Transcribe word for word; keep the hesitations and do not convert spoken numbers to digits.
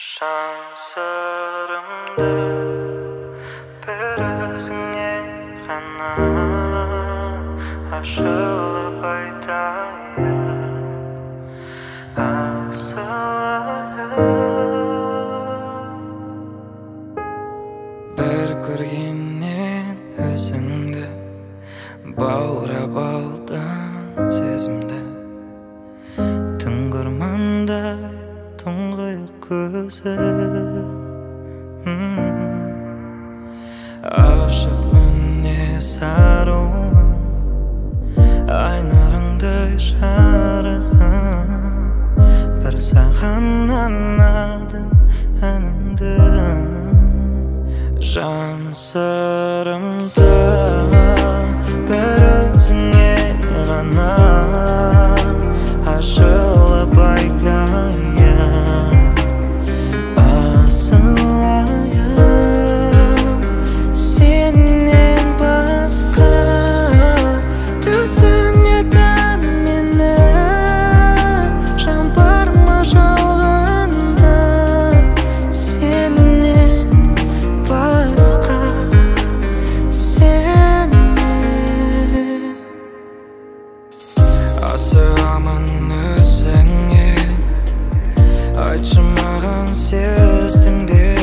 Şanslarımdı bir özüne ғана ашылып айтайын асылайын. Bir көргеннен өзіңді баурап алдым сезімді, түнгі тұңғиық көзім, ашық мінез аруым, айнұрыңдай жарығым, бір саған арнадым әнімді, жан сырымды бір өзіңе ғана ашылып айтайын асылайын. Сенен басқа түсінетін мені жан бар ма жалғанда, сенен басқа сенен асығамын өзіңе. Айтшы маған, сездің бе